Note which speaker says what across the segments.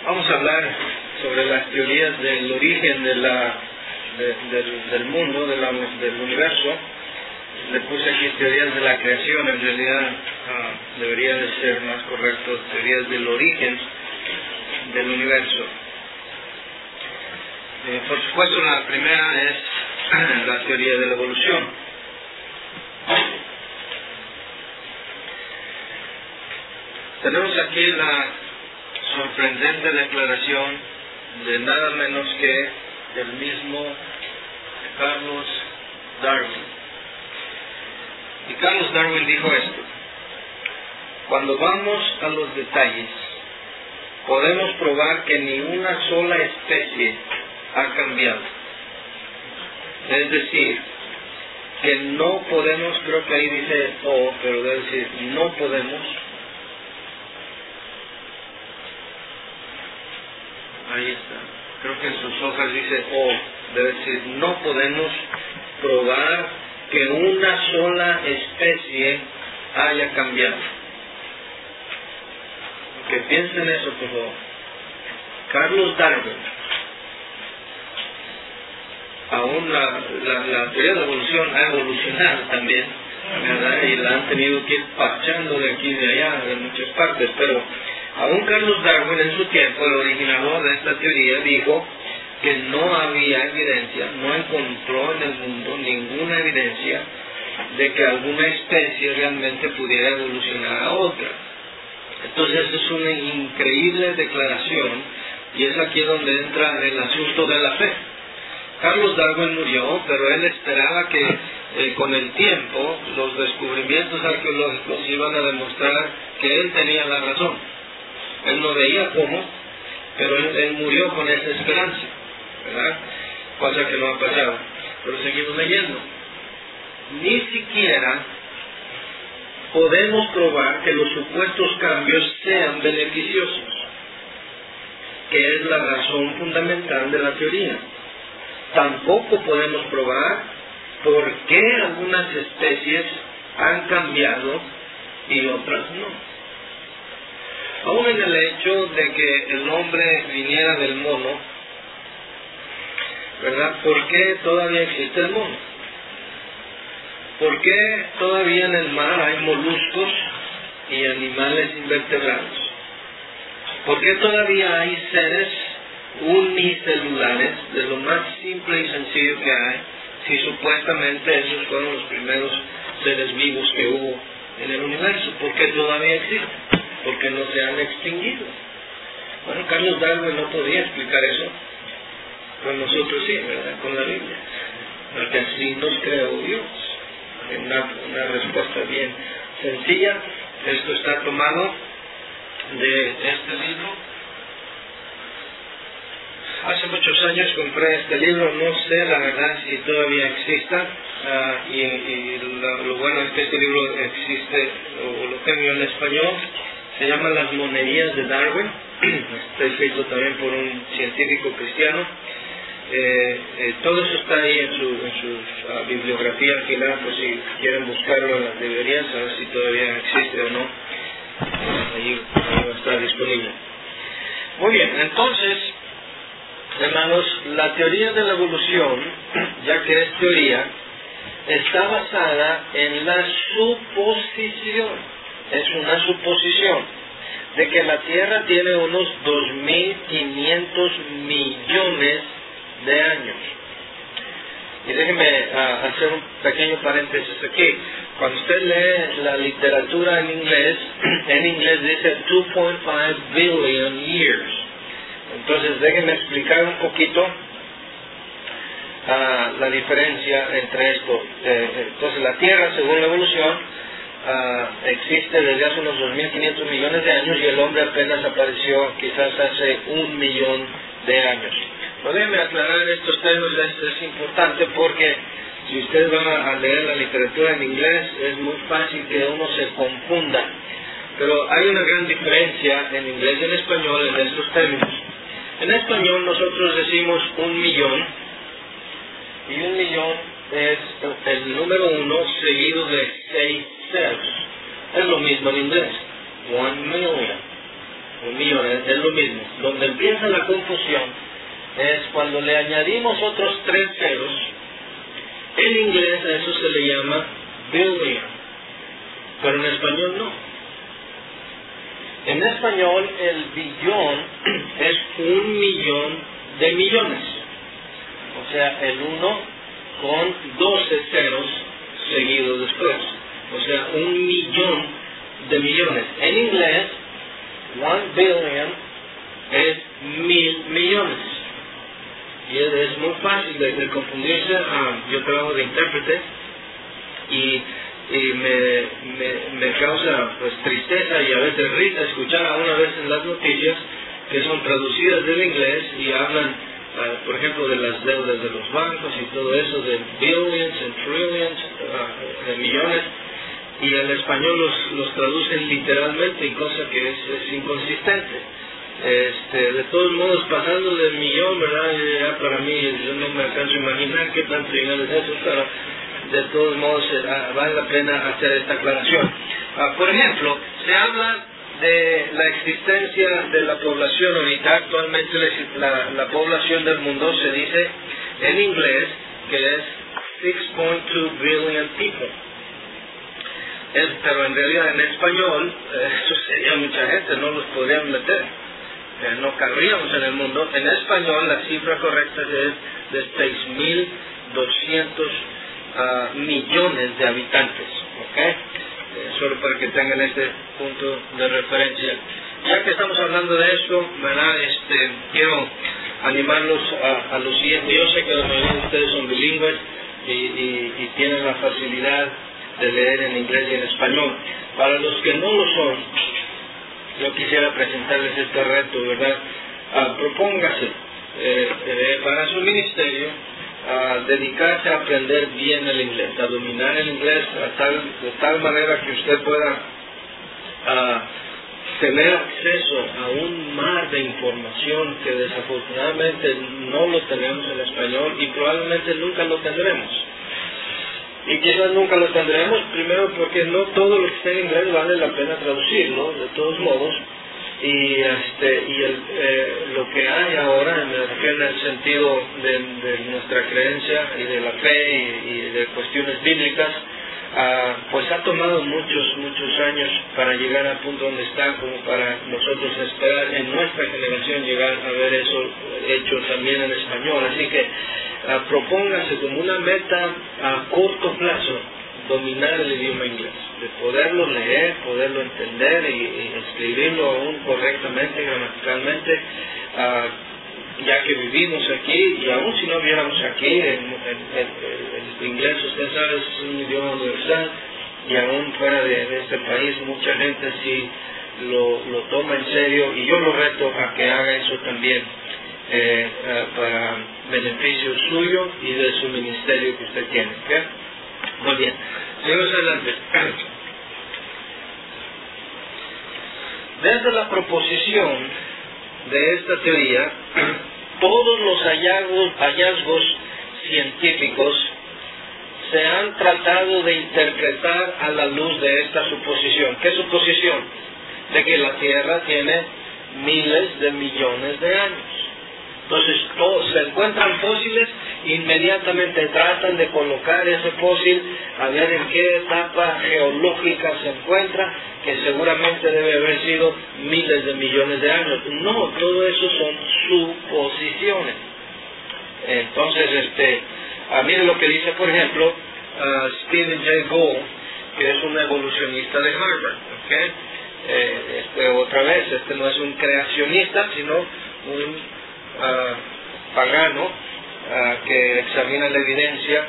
Speaker 1: Vamos a hablar sobre las teorías del origen del mundo, del universo. Le puse aquí teorías de la creación, en realidad debería de ser más correcto teorías del origen del universo. Por supuesto, la primera es la teoría de la evolución. Tenemos aquí la sorprendente declaración de nada menos que del mismo Carlos Darwin. Y Carlos Darwin dijo esto: cuando vamos a los detalles, podemos probar que ni una sola especie ha cambiado. Es decir, que no podemos, creo que ahí dice o, pero debe decir no podemos. Ahí está. Creo que en sus hojas dice o, debe decir no podemos probar que una sola especie haya cambiado. Que piensen eso, por favor. Carlos Darwin, aún la teoría de la evolución ha evolucionado también, ¿verdad? Y la han tenido que ir parchando de aquí y de allá, de muchas partes, pero aún Carlos Darwin en su tiempo, el originador de esta teoría, dijo que no había evidencia, no encontró en el mundo ninguna evidencia de que alguna especie realmente pudiera evolucionar a otra. Entonces es una increíble declaración, y es aquí donde entra el asunto de la fe. Carlos Darwin murió, pero él esperaba que con el tiempo los descubrimientos arqueológicos iban a demostrar que él tenía la razón. Él no veía cómo, pero él murió con esa esperanza, ¿verdad? Cosa que no ha pasado. Pero seguimos leyendo. Ni siquiera podemos probar que los supuestos cambios sean beneficiosos, que es la razón fundamental de la teoría. Tampoco podemos probar por qué algunas especies han cambiado y otras no. Aún en el hecho de que el hombre viniera del mono, ¿verdad? ¿Por qué todavía existe el mono? ¿Por qué todavía en el mar hay moluscos y animales invertebrados? ¿Por qué todavía hay seres unicelulares, de lo más simple y sencillo que hay, si supuestamente esos fueron los primeros seres vivos que hubo en el universo? ¿Por qué todavía existen? ¿Por qué no se han extinguido? Bueno, Carlos Darwin no podía explicar eso, pero nosotros sí, ¿verdad? Con la Biblia, porque así nos creó Dios. Una respuesta bien sencilla. Esto está tomado de este libro. Hace muchos años compré este libro, no sé la verdad si todavía exista, y lo bueno es que este libro existe, o lo tengo en español. Se llama Las monerías de Darwin. Está escrito también por un científico cristiano. Todo eso está ahí en su bibliografía al final, por si quieren buscarlo en las librerías, a ver si todavía existe o no. Ahí va a estar disponible. Muy bien, entonces, hermanos, la teoría de la evolución, ya que es teoría, está basada en la suposición. Es una suposición de que la Tierra tiene unos 2.500 millones de años. Y déjenme hacer un pequeño paréntesis aquí. Cuando usted lee la literatura en inglés dice 2.5 billion years. Entonces déjenme explicar un poquito la diferencia entre esto. Entonces la Tierra, según la evolución, existe desde hace unos 2.500 millones de años, y el hombre apenas apareció quizás hace 1 millón de años. Pero déjenme aclarar estos términos. Es importante porque si ustedes van a leer la literatura en inglés es muy fácil que uno se confunda, pero hay una gran diferencia en inglés y en español en estos términos. En español nosotros decimos 1 millón, y 1 millón es el número 1 seguido de 6 ceros. Es lo mismo en inglés, 1 million. o millones, es lo mismo. Donde empieza la confusión es cuando le añadimos otros 3 ceros. En inglés a eso se le llama billion, pero en español no. En español el billón es 1.000.000 de millones. O sea, el 1 con 12 ceros seguidos después. O sea, 1.000.000 de millones. En inglés, 1 billion es 1.000 millones. Y es muy fácil de confundirse. Yo trabajo de intérprete y me causa pues tristeza y a veces risa escuchar a una vez en las noticias que son traducidas del inglés y hablan, por ejemplo, de las deudas de los bancos y todo eso, de billions and trillions, de millones, y al español los traducen literalmente, y cosa que es inconsistente. De todos modos, pasando del millón, ¿verdad? Ya para mí, yo no me alcanzo a imaginar qué tan trivial es eso, pero de todos modos vale la pena hacer esta aclaración. Por ejemplo, se habla de la existencia de la población ahorita. Actualmente la población del mundo se dice en inglés que es 6.2 billion people. Pero en realidad en español, eso sería mucha gente, no los podríamos meter. No cabríamos en el mundo. En español la cifra correcta es de 6.200 millones de habitantes. ¿Okay? Solo para que tengan este punto de referencia. Ya que estamos hablando de esto, ¿verdad? Quiero animarlos a lo siguiente. Yo sé que la mayoría de ustedes son bilingües y tienen la facilidad de leer en inglés y en español. Para los que no lo son, yo quisiera presentarles este reto, ¿verdad? Propóngase para su ministerio dedicarse a aprender bien el inglés, a dominar el inglés de tal manera que usted pueda tener acceso a un mar de información que desafortunadamente no lo tenemos en español y probablemente nunca lo tendremos. Y quizás nunca lo tendremos, primero porque no todo lo que está en inglés vale la pena traducirlo, de todos modos, y lo que hay ahora, me refiero en el sentido de nuestra creencia y de la fe y de cuestiones bíblicas, pues ha tomado muchos años para llegar al punto donde está, como para nosotros esperar en nuestra generación llegar a ver eso hecho también en español. Así que propóngase como una meta a corto plazo dominar el idioma inglés, de poderlo leer, poderlo entender y escribirlo aún correctamente, gramaticalmente, ya que vivimos aquí, y aún si no viéramos aquí, el inglés, usted sabe, es un idioma universal, y aún fuera de este país mucha gente sí lo toma en serio, y yo lo reto a que haga eso también, para beneficio suyo y de su ministerio que usted tiene. ¿Okay? Muy bien, sigamos adelante. Desde la proposición de esta teoría, todos los hallazgos científicos se han tratado de interpretar a la luz de esta suposición. ¿Qué suposición? De que la Tierra tiene miles de millones de años. Entonces, todos se encuentran fósiles, inmediatamente tratan de colocar ese fósil a ver en qué etapa geológica se encuentra, que seguramente debe haber sido miles de millones de años. No, todo eso son suposiciones. Entonces, mire lo que dice, por ejemplo, Stephen Jay Gould, que es un evolucionista de Harvard. ¿Okay? Otra vez, no es un creacionista, sino un pagano que examina la evidencia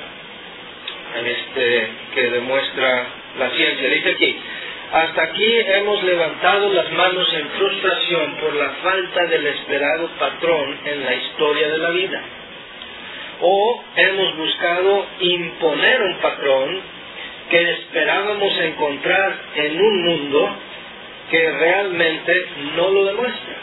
Speaker 1: que demuestra la ciencia. Dice aquí: hasta aquí hemos levantado las manos en frustración por la falta del esperado patrón en la historia de la vida, o hemos buscado imponer un patrón que esperábamos encontrar en un mundo que realmente no lo demuestra.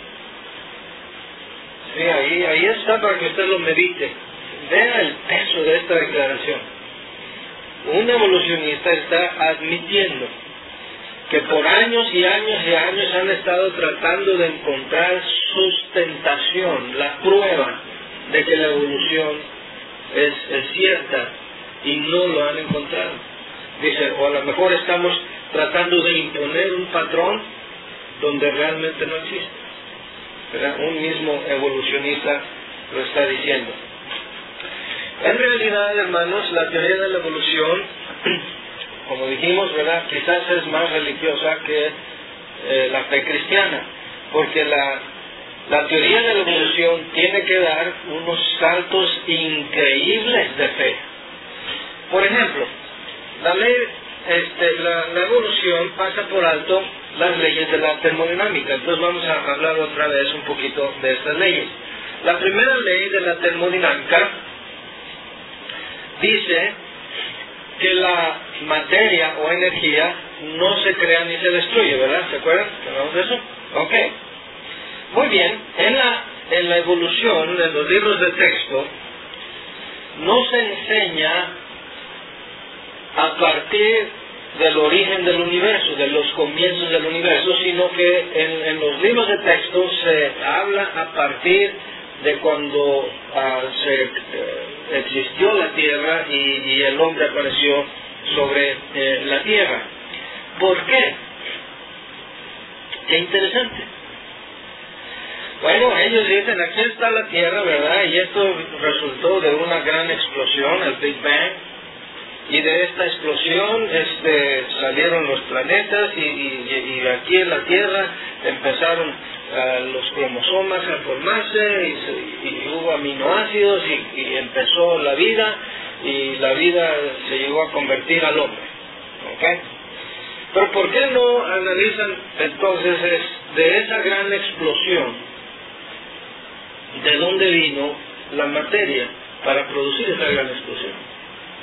Speaker 1: Sí, ahí está para que usted lo medite. Vea el peso de esta declaración. Un evolucionista está admitiendo que por años y años y años han estado tratando de encontrar sustentación, la prueba de que la evolución es cierta, y no lo han encontrado. Dice, o a lo mejor estamos tratando de imponer un patrón donde realmente no existe. ¿Verdad? Un mismo evolucionista lo está diciendo. En realidad, hermanos, la teoría de la evolución, como dijimos, ¿verdad?, quizás es más religiosa que la fe cristiana, porque la teoría de la evolución tiene que dar unos saltos increíbles de fe. Por ejemplo, la evolución pasa por alto las leyes de la termodinámica. Entonces vamos a hablar otra vez un poquito de estas leyes. La primera ley de la termodinámica dice que la materia o energía no se crea ni se destruye, ¿verdad? ¿Se acuerdan? ¿Hablamos de eso? Ok. Muy bien. En la evolución, en los libros de texto, no se enseña a partir del origen del universo, de los comienzos del universo, sino que en los libros de texto se habla a partir de cuando existió la tierra y el hombre apareció sobre la tierra. ¿Por qué? Qué interesante. Bueno, ellos dicen, aquí está la tierra, ¿verdad? Y esto resultó de una gran explosión, el Big Bang. Y de esta explosión salieron los planetas y aquí en la Tierra empezaron los cromosomas a formarse y hubo aminoácidos y empezó la vida, y la vida se llegó a convertir al hombre. ¿Okay? Pero ¿por qué no analizan entonces de esa gran explosión, de dónde vino la materia para producir esa gran explosión?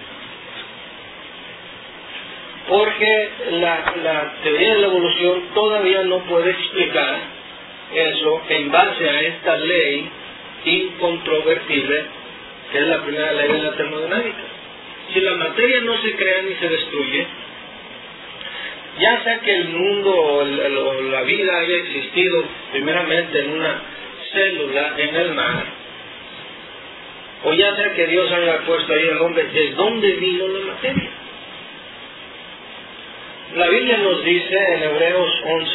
Speaker 1: Porque la teoría de la evolución todavía no puede explicar eso en base a esta ley incontrovertible, que es la primera ley de la termodinámica. Si la materia no se crea ni se destruye, ya sea que el mundo o la vida haya existido primeramente en una célula en el mar, o ya sea que Dios haya puesto ahí al hombre, ¿de dónde vino la materia? La Biblia nos dice en Hebreos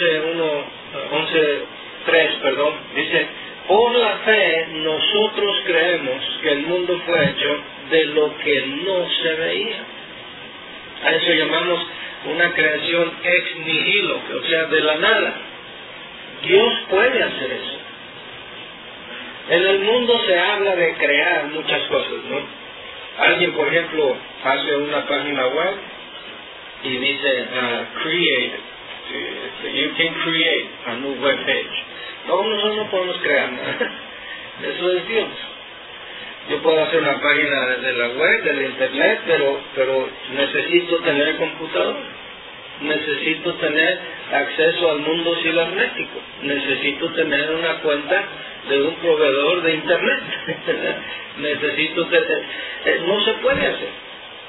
Speaker 1: 11:3, dice, por la fe nosotros creemos que el mundo fue hecho de lo que no se veía. A eso llamamos una creación ex nihilo, o sea, de la nada. Dios puede hacer eso. En el mundo se habla de crear muchas cosas, ¿no? Alguien, por ejemplo, hace una página web y dice, create, you can create a new web page. No, nosotros no podemos crear nada. Eso es Dios. Yo puedo hacer una página de la web, del internet, pero necesito tener computador. Necesito tener acceso al mundo cibernético. Necesito tener una cuenta de un proveedor de internet. Necesito tener... no se puede hacer.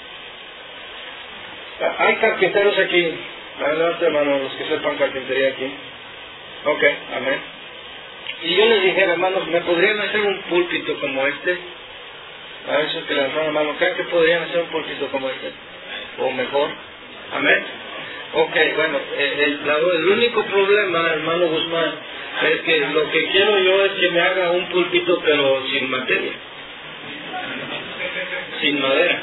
Speaker 1: Hay carpinteros aquí. Adelante, hermano, los que sepan carpintería aquí. Ok, amén. Y yo les dijera, hermanos, ¿me podrían hacer un púlpito como este? A ver si que levantaron la mano, ¿creen que podrían hacer un púlpito como este? O mejor. Amén. Ok, bueno, el único problema, hermano Guzmán, es que lo que quiero yo es que me haga un púlpito, pero sin materia. Sin madera.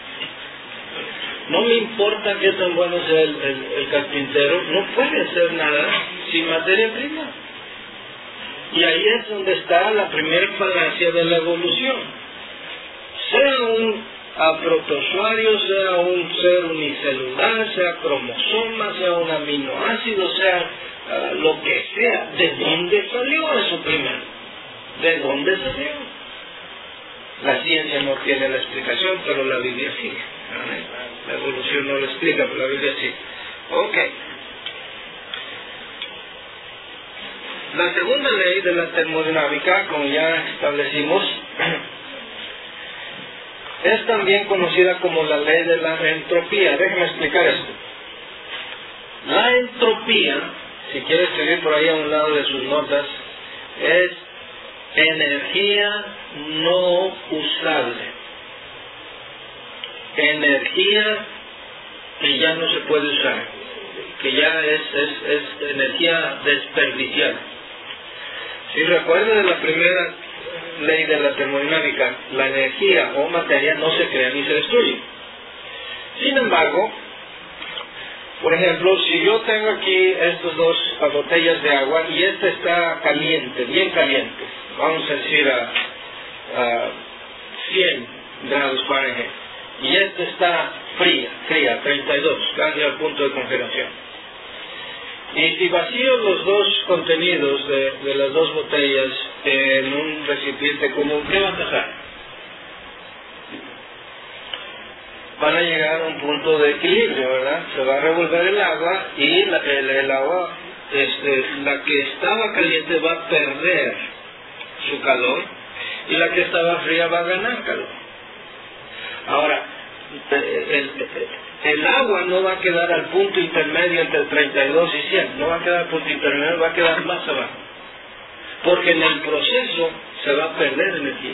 Speaker 1: No me importa qué tan bueno sea el carpintero, no puede hacer nada sin materia prima. Y ahí es donde está la primera falacia de la evolución. Sea un protozoario, sea un ser unicelular, sea cromosoma, sea un aminoácido, sea lo que sea, ¿de dónde salió eso primero? ¿De dónde salió? La ciencia no tiene la explicación, pero la Biblia sí. La evolución no lo explica, pero la Biblia sí. Ok. La segunda ley de la termodinámica, como ya establecimos, es también conocida como la ley de la entropía. Déjenme explicar esto.
Speaker 2: La entropía, si quiere escribir por ahí a un lado de sus notas, es energía no usable. Energía que ya no se puede usar, que ya es energía desperdiciada. Si recuerda de la primera ley de la termodinámica, la energía o materia no se crea ni se destruye. Sin embargo, por ejemplo, si yo tengo aquí estas dos botellas de agua y esta está caliente, bien caliente, vamos a decir a 100 grados Fahrenheit, y esta está fría, 32, casi al punto de congelación. Y si vacío los dos contenidos de las dos botellas en un recipiente común, ¿qué va a pasar? Van a llegar a un punto de equilibrio, ¿verdad? Se va a revolver el agua y el agua, la que estaba caliente va a perder su calor y la que estaba fría va a ganar calor. Ahora, el agua no va a quedar al punto intermedio entre 32 y 100, no va a quedar al punto intermedio, va a quedar más abajo, porque en el proceso se va a perder energía.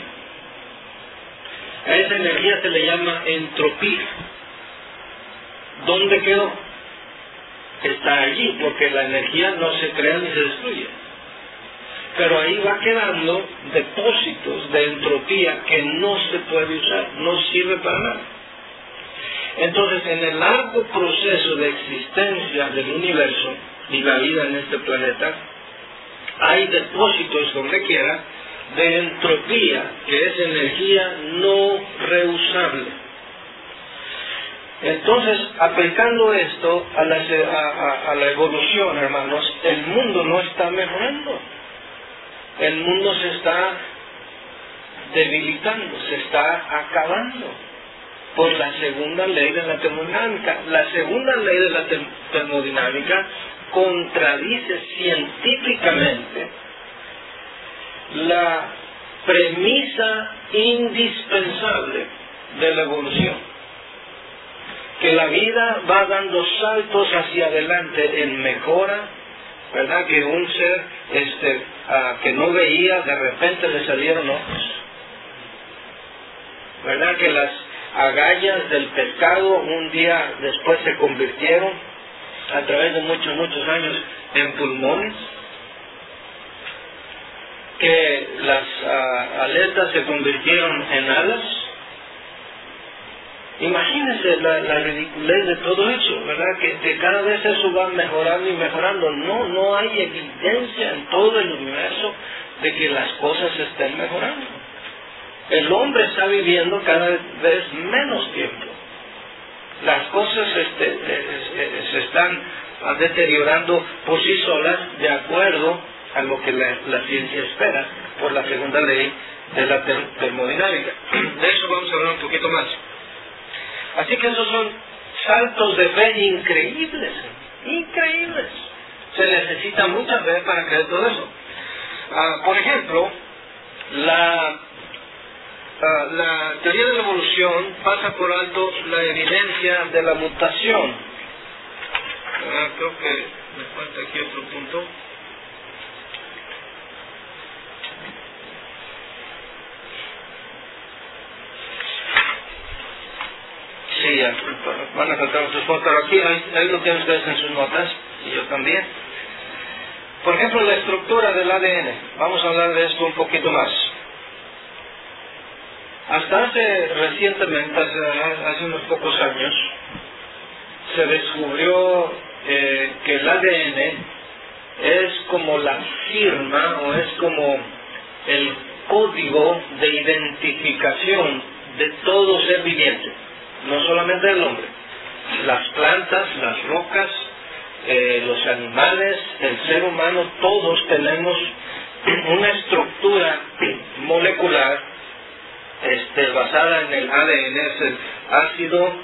Speaker 2: A esa energía se le llama entropía. ¿Dónde quedó? Está allí, porque la energía no se crea ni se destruye. Pero ahí va quedando depósitos de entropía que no se puede usar, no sirve para nada. Entonces, en el largo proceso de existencia del universo y la vida en este planeta, hay depósitos donde quiera de entropía, que es energía no reusable. Entonces, aplicando esto a la evolución, hermanos, el mundo no está mejorando. El mundo se está debilitando, se está acabando por la segunda ley de la termodinámica. La segunda ley de la termodinámica contradice científicamente la premisa indispensable de la evolución, que la vida va dando saltos hacia adelante en mejora, ¿verdad? Que un ser que no veía, de repente le salieron ojos, ¿verdad? Que las agallas del pescado un día después se convirtieron, a través de muchos años, en pulmones, que las aletas se convirtieron en alas. Imagínense la ridiculez de todo eso, ¿verdad? Que cada vez eso va mejorando y mejorando. No hay evidencia en todo el universo de que las cosas estén mejorando. El hombre está viviendo cada vez menos tiempo. Las cosas se están deteriorando por sí solas, de acuerdo a lo que la ciencia espera, por la segunda ley de la termodinámica. De eso vamos a hablar un poquito más. Así que esos son saltos de fe increíbles, increíbles. Se necesita mucha fe para creer todo eso. Por ejemplo, la teoría de la evolución pasa por alto la evidencia de la mutación. Creo que me falta aquí otro punto. Sí, ya, van a faltar otros puntos, pero aquí ahí lo tienen ustedes en sus notas, y yo también. Por ejemplo, la estructura del ADN. Vamos a hablar de esto un poquito más. Hasta recientemente, hace unos pocos años, se descubrió que el ADN es como la firma, o es como el código de identificación de todo ser viviente. No solamente el hombre, las plantas, las rocas, los animales, el ser humano, todos tenemos una estructura molecular basada en el ADN, es el ácido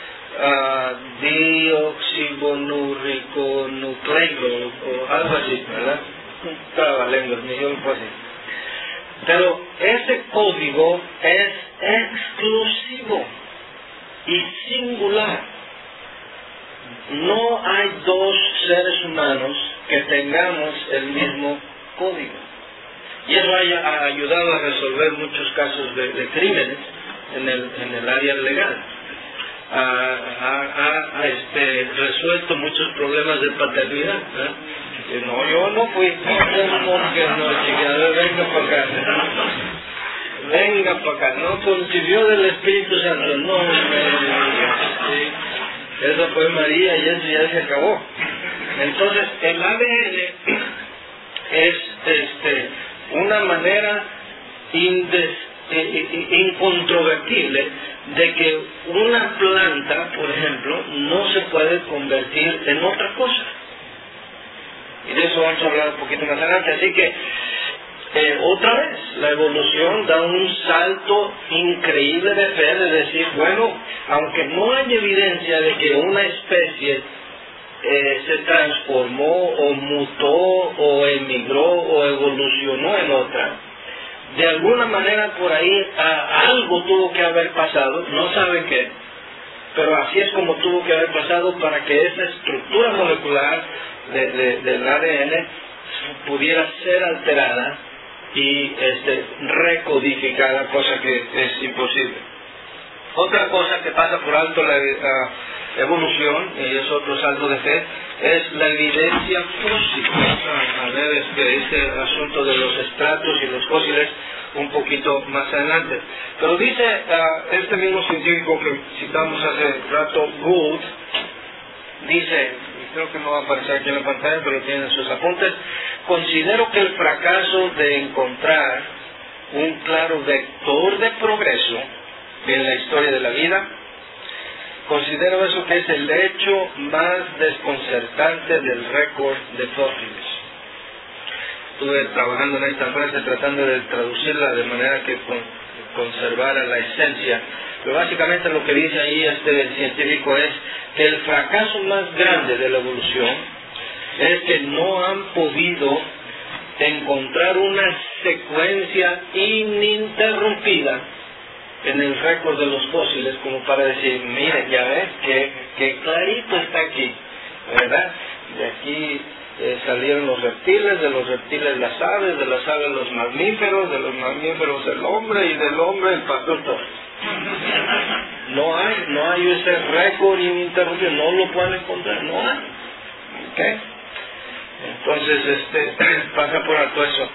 Speaker 2: deoxirribonucleico o algo así, ¿verdad? Trabalenguas, ni yo lo puedo decir. Pero ese código es exclusivo y singular. no hay dos seres humanos que tengamos el mismo código. Y eso ha ayudado a resolver muchos casos de crímenes en el área legal. Ha resuelto muchos problemas de paternidad. No, yo no fui, venga para acá, no concibió del Espíritu Santo, no, esa fue María y eso ya se acabó. Entonces el ADN es una manera incontrovertible de que una planta, por ejemplo, no se puede convertir en otra cosa. Y de eso vamos a hablar un poquito más adelante. Así que, otra vez, la evolución da un salto increíble de fe, de decir, bueno, aunque no hay evidencia de que una especie se transformó o mutó o emigró o evolucionó en otra, de alguna manera por ahí algo tuvo que haber pasado, no saben qué, pero así es como tuvo que haber pasado para que esa estructura molecular del ADN pudiera ser alterada y recodificada, cosa que es imposible. Otra cosa que pasa por alto la evolución, y es otro salto de fe, es la evidencia fósil. Vamos a ver este asunto de los estratos y los fósiles un poquito más adelante. Pero dice este mismo científico que citamos hace rato, Gould, dice, creo que no va a aparecer aquí en la pantalla, pero tienen sus apuntes: considero que el fracaso de encontrar un claro vector de progreso en la historia de la vida, considero eso que es el hecho más desconcertante del récord de fósiles. Estuve trabajando en esta frase tratando de traducirla de manera que conservara la esencia, pero básicamente lo que dice ahí el científico es que el fracaso más grande de la evolución es que no han podido encontrar una secuencia ininterrumpida en el récord de los fósiles como para decir, miren, ya ves que clarito está aquí, ¿verdad? De aquí salieron los reptiles, de los reptiles las aves, de las aves los mamíferos, de los mamíferos el hombre y del hombre el pastor Torres. No hay ese récord ininterrumpido, no lo pueden encontrar, no hay. ¿Okay? Entonces pasa por alto eso.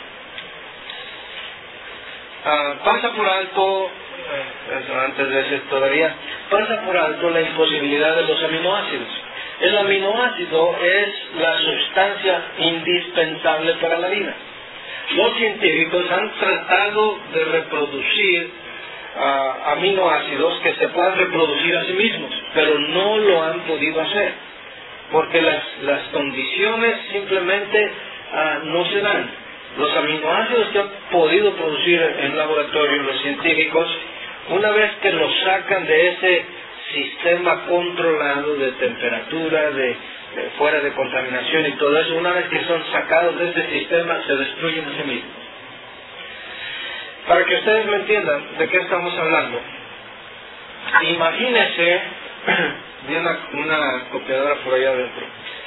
Speaker 2: Pasa por alto, antes de eso todavía, pasa por alto la imposibilidad de los aminoácidos. El aminoácido es la sustancia indispensable para la vida. Los científicos han tratado de reproducir aminoácidos que se puedan reproducir a sí mismos, pero no lo han podido hacer, porque las condiciones simplemente no se dan. Los aminoácidos que han podido producir en laboratorio los científicos, una vez que los sacan de ese sistema controlado de temperatura, de fuera de contaminación y todo eso, una vez que son sacados de ese sistema, se destruyen a sí mismos. Para que ustedes me entiendan de qué estamos hablando, imagínense, vi una copiadora por allá adentro.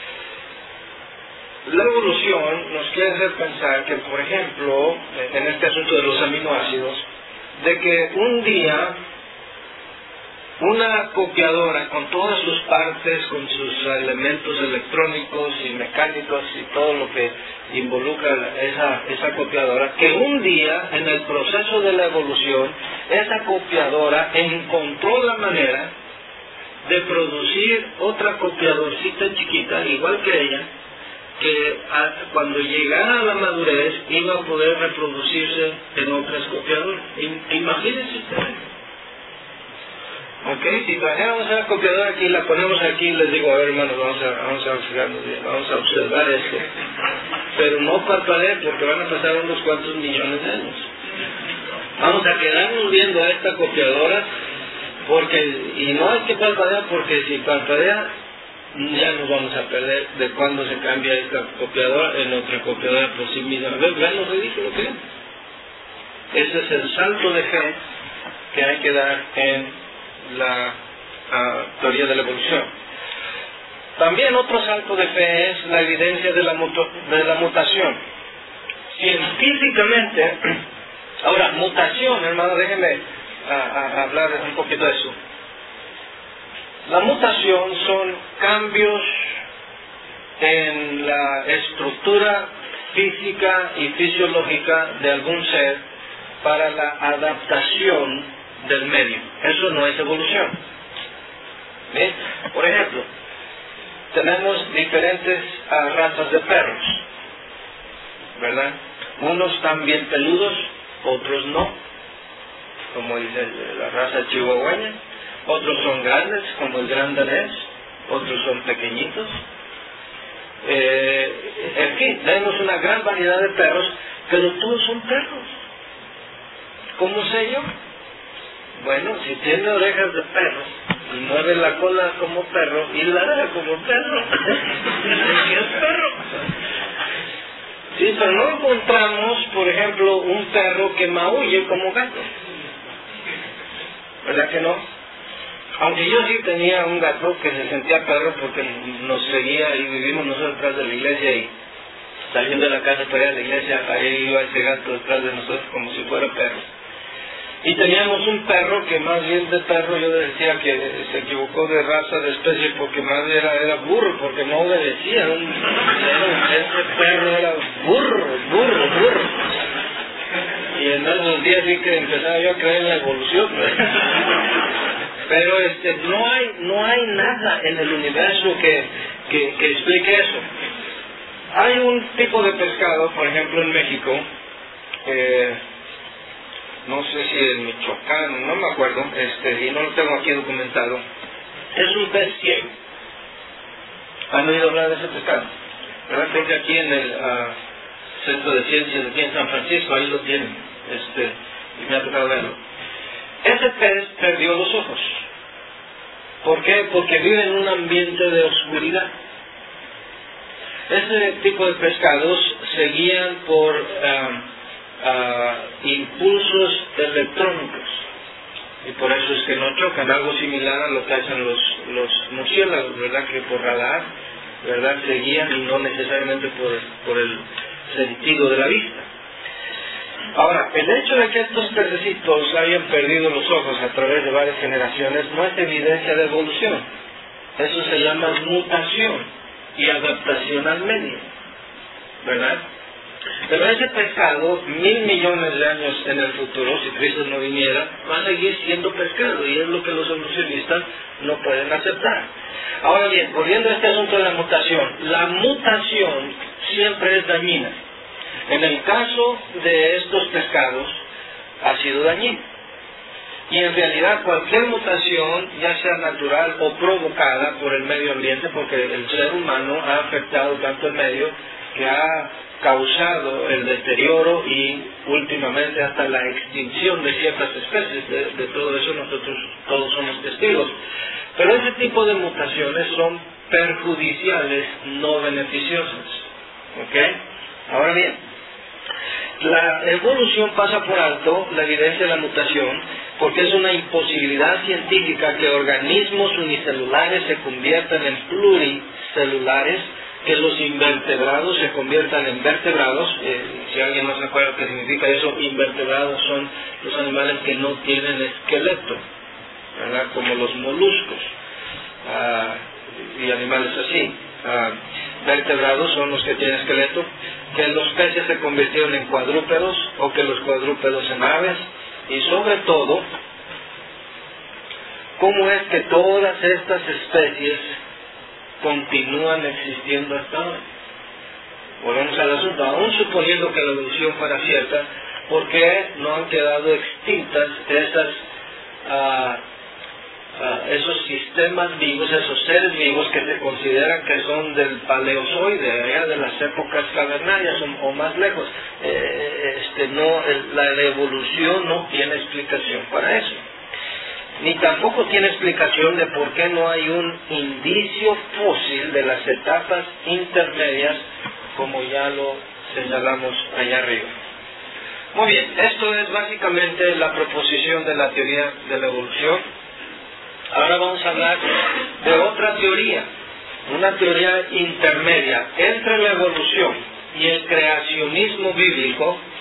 Speaker 2: La evolución nos quiere hacer pensar que, por ejemplo, en este asunto de los aminoácidos, de que un día una copiadora con todas sus partes, con sus elementos electrónicos y mecánicos y todo lo que involucra esa copiadora, que un día en el proceso de la evolución esa copiadora encontró la manera de producir otra copiadorcita chiquita, igual que ella, que cuando llegara a la madurez iba a poder reproducirse en otras copiadoras. Imagínense ustedes. Ok, si trajéramos a la copiadora aquí, la ponemos aquí, les digo, a ver hermanos, vamos a observar esto. Pero no parpadeen porque van a pasar unos cuantos millones de años. Vamos a quedarnos viendo a esta copiadora, y no hay que parpadear porque si parpadea, ya nos vamos a perder de cuando se cambia esta copiadora en otra copiadora por sí misma. ¿Ven lo ridículo que es? Ese es el salto de fe que hay que dar en la teoría de la evolución. También otro salto de fe es la evidencia de la mutación. Científicamente, ahora, mutación, hermano, déjenme hablar un poquito de eso. La mutación son cambios en la estructura física y fisiológica de algún ser para la adaptación del medio. Eso no es evolución. ¿Bien? Por ejemplo, tenemos diferentes razas de perros, ¿verdad? Unos están bien peludos, otros no, como dice la raza chihuahueña. Otros son grandes, como el gran danés, otros son pequeñitos. En fin, tenemos una gran variedad de perros, pero todos son perros. ¿Cómo sé yo? Bueno, si tiene orejas de perro y mueve la cola como perro y ladra como perro, es perro. Sí, pero no encontramos, por ejemplo, un perro que maulle como gato. ¿Verdad que no? Aunque yo sí tenía un gato que se sentía perro porque nos seguía y vivimos nosotros detrás de la iglesia y saliendo de la casa para ir a la iglesia, ahí iba ese gato detrás de nosotros como si fuera perro. Y teníamos un perro que más bien de perro yo decía que se equivocó de raza, de especie, porque más bien era burro, porque no obedecía. Ese perro era burro. Y en esos días sí que empezaba yo a creer en la evolución. Pero no hay nada en el universo que explique eso. Hay un tipo de pescado, por ejemplo en México, no sé si en Michoacán, no me acuerdo, y no lo tengo aquí documentado. Es un pez ciego. ¿Han oído hablar de ese pescado? ¿Verdad? Creo que aquí en el Centro de Ciencias aquí en San Francisco, ahí lo tienen, y me ha tocado verlo. Ese pez perdió los ojos. ¿Por qué? Porque vive en un ambiente de oscuridad. Ese tipo de pescados se guían por impulsos electrónicos. Y por eso es que no chocan. Algo similar a lo que hacen los murciélagos, ¿verdad? Que por radar, ¿verdad? Se guían y no necesariamente por el sentido de la vista. Ahora, el hecho de que estos pececitos hayan perdido los ojos a través de varias generaciones no es evidencia de evolución. Eso se llama mutación y adaptación al medio, ¿verdad? Pero ese pescado, 1,000 millones de años en el futuro, si Cristo no viniera, va a seguir siendo pescado, y es lo que los evolucionistas no pueden aceptar. Ahora bien, volviendo a este asunto de la mutación siempre es dañina. En el caso de estos pescados, ha sido dañino. Y en realidad cualquier mutación, ya sea natural o provocada por el medio ambiente, porque el ser humano ha afectado tanto el medio que ha causado el deterioro y últimamente hasta la extinción de ciertas especies. De todo eso nosotros todos somos testigos. Pero ese tipo de mutaciones son perjudiciales, no beneficiosas. ¿Ok? Ahora bien, la evolución pasa por alto la evidencia de la mutación porque es una imposibilidad científica que organismos unicelulares se conviertan en pluricelulares, que los invertebrados se conviertan en vertebrados. Si alguien no se acuerda qué significa eso, invertebrados son los animales que no tienen esqueleto, ¿verdad? Como los moluscos y animales así. Vertebrados son los que tienen esqueleto, que los peces se convirtieron en cuadrúpedos o que los cuadrúpedos en aves, y sobre todo, cómo es que todas estas especies continúan existiendo hasta hoy. Volvemos al asunto, aún suponiendo que la evolución fuera cierta, ¿por qué no han quedado extintas esos sistemas vivos, esos seres vivos que se consideran que son del Paleozoide, allá de las épocas cavernarias o más lejos? La evolución no tiene explicación para eso. Ni tampoco tiene explicación de por qué no hay un indicio fósil de las etapas intermedias, como ya lo señalamos allá arriba. Muy bien, esto es básicamente la proposición de la teoría de la evolución. Ahora vamos a hablar de otra teoría una teoría intermedia entre la evolución y el creacionismo bíblico,